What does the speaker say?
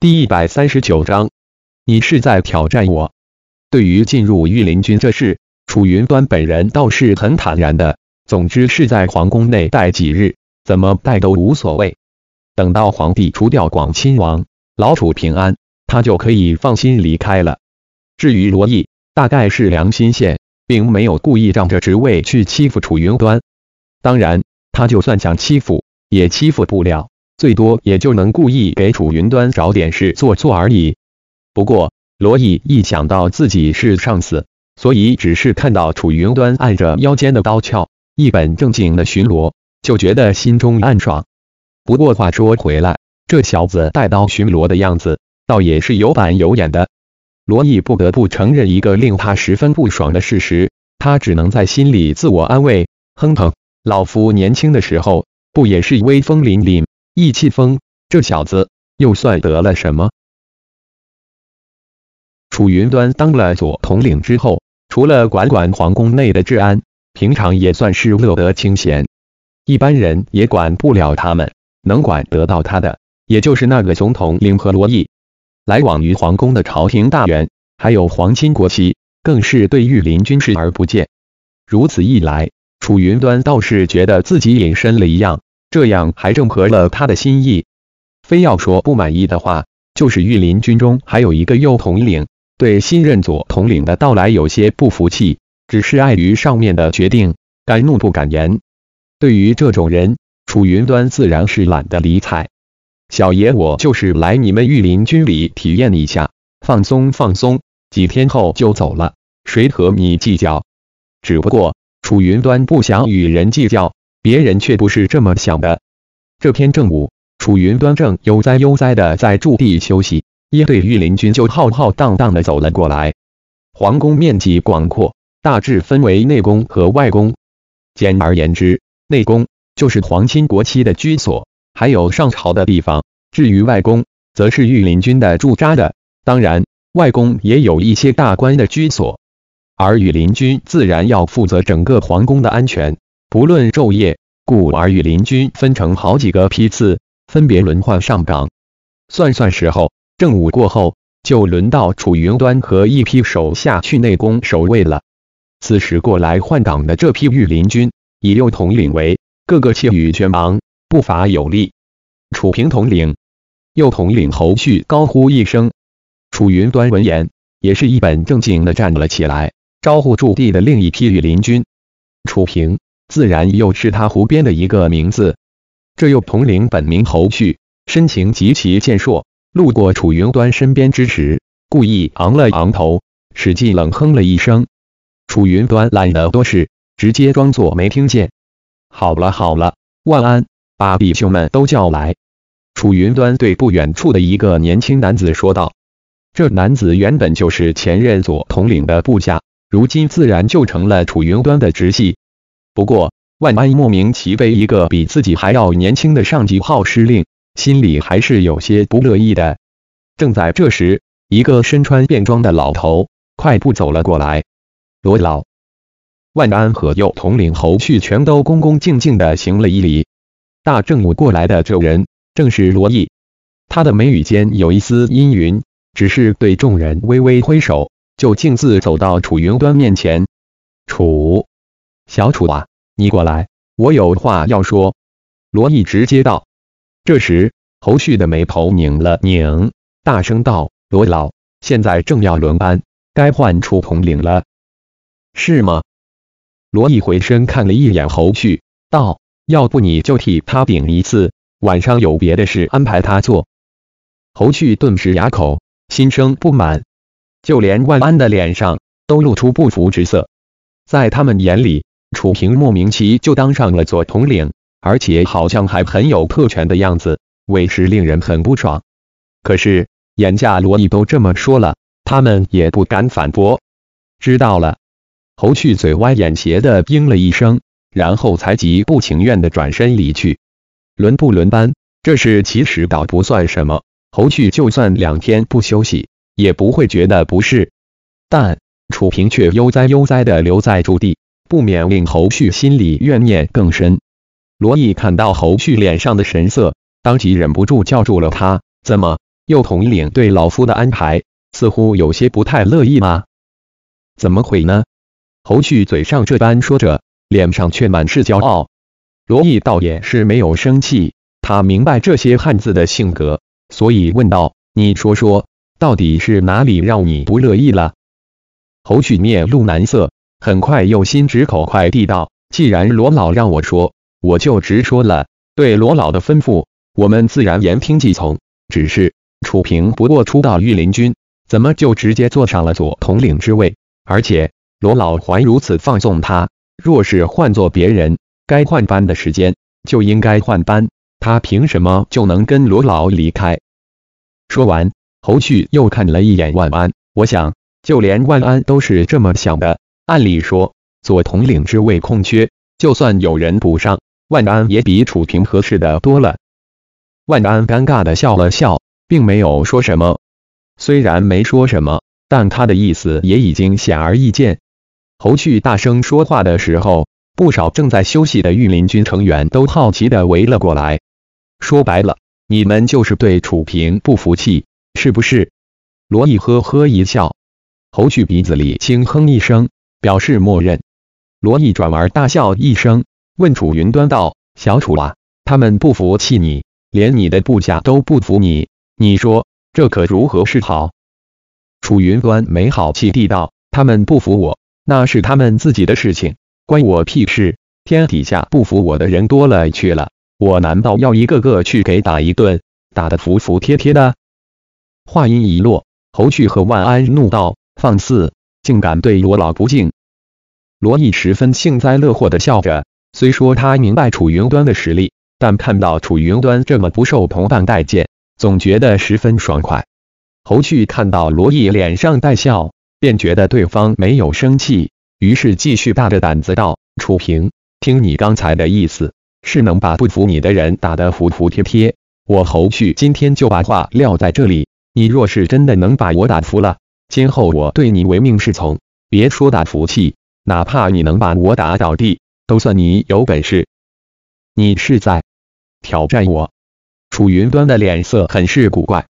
第139章，你是在挑战我？对于进入御林军这事，楚云端本人倒是很坦然的。总之是在皇宫内待几日，怎么待都无所谓。等到皇帝除掉广亲王，老楚平安，他就可以放心离开了。至于罗毅，大概是良心现，并没有故意仗着职位去欺负楚云端。当然，他就算想欺负，也欺负不了。最多也就能故意给楚云端找点事做而已。不过，罗毅一想到自己是上司，所以只是看到楚云端按着腰间的刀鞘，一本正经的巡逻，就觉得心中暗爽。不过话说回来，这小子带刀巡逻的样子，倒也是有板有眼的。罗毅不得不承认一个令他十分不爽的事实，他只能在心里自我安慰：哼哼，老夫年轻的时候不也是威风凛凛，意气风，这小子又算得了什么？楚云端当了左统领之后，除了管皇宫内的治安，平常也算是乐得清闲。一般人也管不了他们，能管得到他的，也就是那个总统领和罗毅。来往于皇宫的朝廷大员，还有皇亲国戚，更是对御林军视而不见。如此一来，楚云端倒是觉得自己隐身了一样，这样还正合了他的心意。非要说不满意的话，就是御林军中还有一个右统领，对新任左统领的到来有些不服气，只是碍于上面的决定，敢怒不敢言。对于这种人，楚云端自然是懒得理睬。小爷我就是来你们御林军里体验一下，放松放松，几天后就走了，谁和你计较？只不过楚云端不想与人计较，别人却不是这么想的。这天正午，楚云端正悠哉的在驻地休息，一队御林军就浩荡荡的走了过来。皇宫面积广阔，大致分为内宫和外宫。简而言之，内宫就是皇亲国戚的居所，还有上朝的地方。至于外宫，则是御林军的驻扎的。当然，外宫也有一些大官的居所。而御林军自然要负责整个皇宫的安全，不论昼夜，故而御林军分成好几个批次，分别轮换上岗。算时候，正午过后，就轮到楚云端和一批手下去内宫守卫了。此时过来换岗的这批御林军，以右统领为，个个气宇轩昂，步伐有力。楚平统领，右统领侯旭高呼一声。楚云端闻言，也是一本正经的站了起来，招呼驻地的另一批御林军。楚平，自然又是他胡编的一个名字。这右统领本名侯旭，身形极其健硕，路过楚云端身边之时，故意昂了昂头，使劲冷哼了一声。楚云端懒得多事，直接装作没听见。好了，万安，把弟兄们都叫来。楚云端对不远处的一个年轻男子说道。这男子原本就是前任左统领的部下，如今自然就成了楚云端的直系。不过，万安莫名其被一个比自己还要年轻的上级号施令，心里还是有些不乐意的。正在这时，一个身穿便装的老头快步走了过来。罗老，万安和右统领侯旭全都恭恭敬敬地行了一礼。大正午过来的这人正是罗毅，他的眉宇间有一丝阴云，只是对众人微微挥手，就径自走到楚云端面前。小楚啊，你过来，我有话要说。罗毅直接道。这时侯旭的眉头拧了拧，大声道：罗老，现在正要轮班，该换楚统领了。是吗？罗毅回身看了一眼侯旭，道：要不你就替他顶一次，晚上有别的事安排他做。侯旭顿时哑口，心生不满，就连万安的脸上都露出不服之色。在他们眼里，楚平莫名其就当上了左统领，而且好像还很有特权的样子，委实令人很不爽。可是眼下罗毅都这么说了，他们也不敢反驳。知道了。侯旭嘴歪眼斜的应了一声，然后才极不情愿的转身离去。轮不轮班，这事其实倒不算什么，侯旭就算2天不休息，也不会觉得不适。但楚平却悠哉的留在驻地，不免令侯旭心里怨念更深。罗毅看到侯旭脸上的神色，当即忍不住叫住了他：怎么右统领对老夫的安排似乎有些不太乐意吗？怎么会呢？侯旭嘴上这般说着，脸上却满是骄傲。罗毅倒也是没有生气，他明白这些汉子的性格，所以问道：“你说说，到底是哪里让你不乐意了？”侯旭面露难色，很快又心直口快地道：“既然罗老让我说，我就直说了。对罗老的吩咐，我们自然言听计从。只是楚平不过初到御林军，怎么就直接坐上了左统领之位？而且罗老还如此放纵他，若是换做别人，该换班的时间就应该换班，他凭什么就能跟罗老离开？”说完，侯旭又看了一眼万安，我想，就连万安都是这么想的。按理说，左统领之位空缺，就算有人补上，万安也比楚平合适的多了。万安尴尬的笑了笑，并没有说什么。虽然没说什么，但他的意思也已经显而易见。侯旭大声说话的时候，不少正在休息的御林军成员都好奇地围了过来。说白了，你们就是对楚平不服气，是不是？罗毅呵呵一笑。侯旭鼻子里轻哼一声，表示默认。罗毅转而大笑一声，问楚云端道：“小楚啊，他们不服气你，连你的部下都不服你，你说这可如何是好？”楚云端没好气地道：“他们不服我，那是他们自己的事情，关我屁事。天底下不服我的人多了去了，我难道要一个个去给打一顿，打得服服帖帖的？”话音一落，侯旭和万安怒道：“放肆，竟敢对罗老不敬！”罗毅十分幸灾乐祸地笑着，虽说他明白楚云端的实力，但看到楚云端这么不受同伴待见，总觉得十分爽快。侯旭看到罗毅脸上带笑，便觉得对方没有生气，于是继续大着胆子道：“楚平，听你刚才的意思，是能把不服你的人打得服服帖帖。我侯旭今天就把话撂在这里，你若是真的能把我打服了，今后我对你唯命是从，别说打服气，哪怕你能把我打倒地，都算你有本事。你是在挑战我？”楚云端的脸色很是古怪，